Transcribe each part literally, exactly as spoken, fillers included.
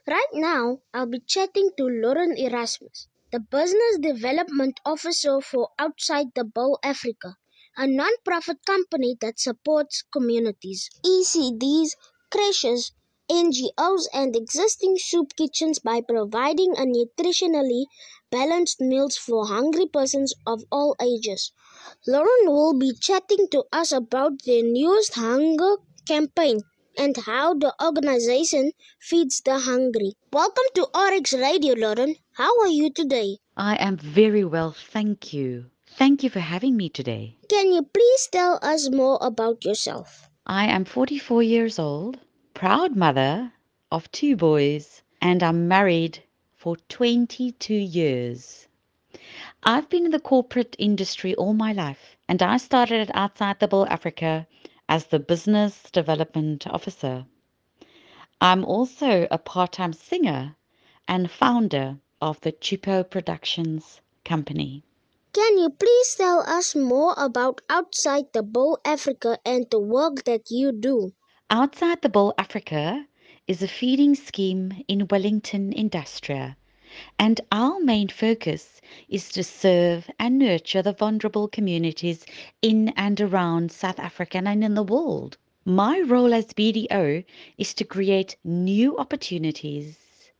Right now, I'll be chatting to Lauren Erasmus, the Business Development Officer for Outside the Bowl Africa, a non-profit company that supports communities, E C Ds, creches, N G Os, and existing soup kitchens by providing a nutritionally balanced meals for hungry persons of all ages. Lauren will be chatting to us about their newest hunger campaign and how the organization feeds the hungry. Welcome to R X Radio, Lauren. How are you today? I am very well, thank you. Thank you for having me today. Can you please tell us more about yourself? I am forty-four years old, proud mother of two boys, and I'm married for twenty-two years. I've been in the corporate industry all my life, and I started at Outside the Bowl Africa as the Business Development Officer. I'm also a part-time singer and founder of the Chipo Productions company. Can you please tell us more about Outside the Bowl Africa and the work that you do? Outside the Bowl Africa is a feeding scheme in Wellington Industria, and our main focus is to serve and nurture the vulnerable communities in and around South Africa and in the world. My role as B D O is to create new opportunities,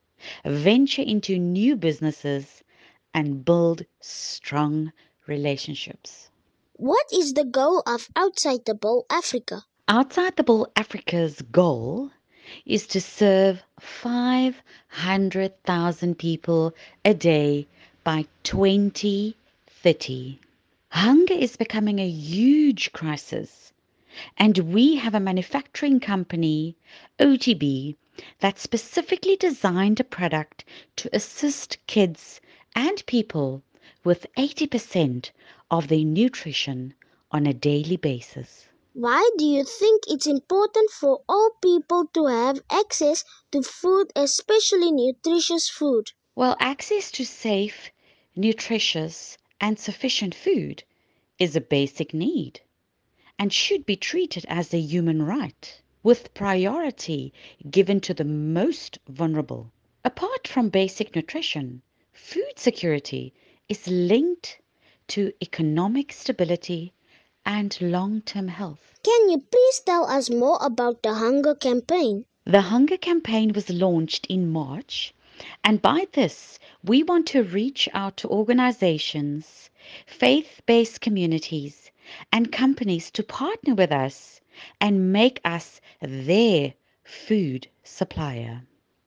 venture into new businesses, and build strong relationships. What is the goal of Outside the Bowl Africa? Outside the Bowl Africa's goal is to serve five hundred thousand people a day by twenty thirty. Hunger is becoming a huge crisis, and we have a manufacturing company, O T B, that specifically designed a product to assist kids and people with eighty percent of their nutrition on a daily basis. Why do you think it's important for all people to have access to food, especially nutritious food? Well, access to safe, nutritious, and sufficient food is a basic need and should be treated as a human right, with priority given to the most vulnerable. Apart from basic nutrition, food security is linked to economic stability and long-term health. Can you please tell us more about the hunger campaign? The Hunger Campaign was launched in March, and by this we want to reach out to organizations, faith-based communities, and companies to partner with us and make us their food supplier.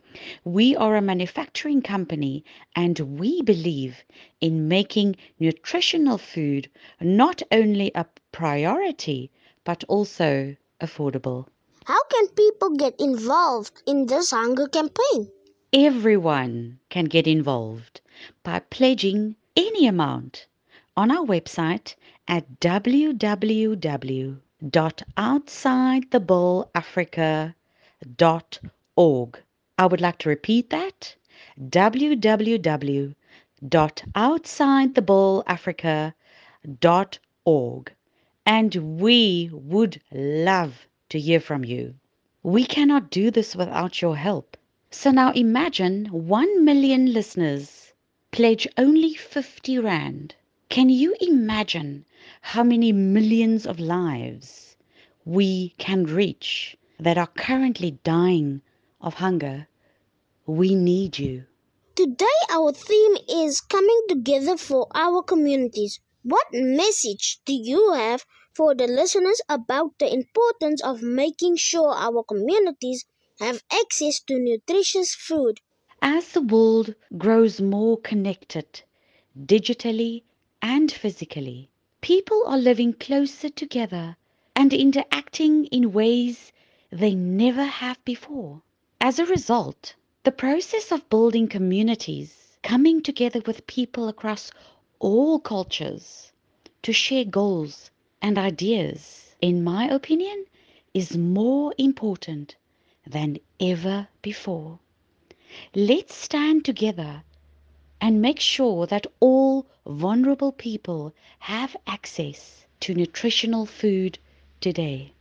We are a manufacturing company, and we believe in making nutritional food not only a priority but also affordable. How can people get involved in this hunger campaign? Everyone can get involved by pledging any amount on our website at w w w dot outside the bowl africa dot org. I would like to repeat that, w w w dot outside the bowl africa dot org. And we would love to hear from you. We cannot do this without your help. So now imagine one million listeners pledge only fifty rand. Can you imagine how many millions of lives we can reach that are currently dying of hunger? We need you. Today, our theme is coming together for our communities. What message do you have for the listeners about the importance of making sure our communities have access to nutritious food? As the world grows more connected, digitally and physically, people are living closer together and interacting in ways they never have before. As a result, the process of building communities, coming together with people across all cultures to share goals and ideas, in my opinion, is more important than ever before. Let's stand together and make sure that all vulnerable people have access to nutritional food today.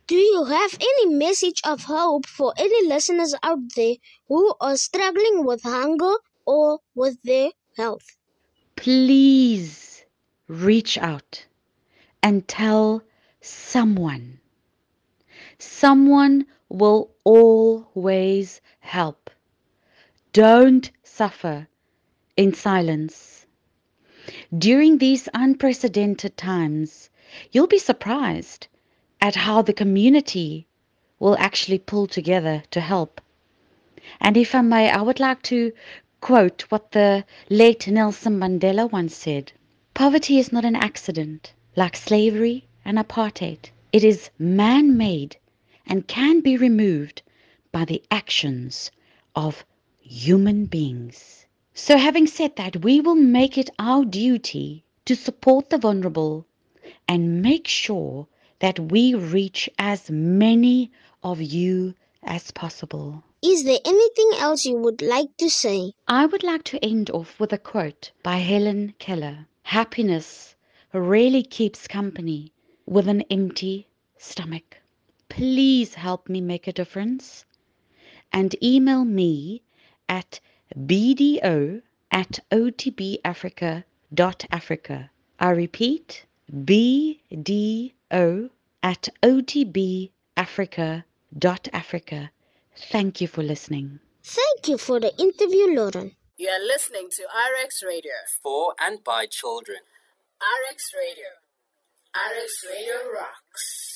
Do you have any message of hope for any listeners out there who are struggling with hunger or with their health? Please reach out and tell someone. Someone will always help. Don't suffer in silence. During these unprecedented times, you'll be surprised at how the community will actually pull together to help. And if I may, I would like to quote what the late Nelson Mandela once said. Poverty is not an accident, like slavery and apartheid. It is man-made and can be removed by the actions of human beings. So having said that, we will make it our duty to support the vulnerable and make sure that we reach as many of you as possible. Is there anything else you would like to say? I would like to end off with a quote by Helen Keller. Happiness rarely keeps company with an empty stomach. Please help me make a difference and email me at bdo at otbafrica.africa. I repeat, bdo at otbafrica.africa. Thank you for listening. Thank you for the interview, Lauren. You are listening to R X Radio. For and by children. R X Radio. R X Radio rocks.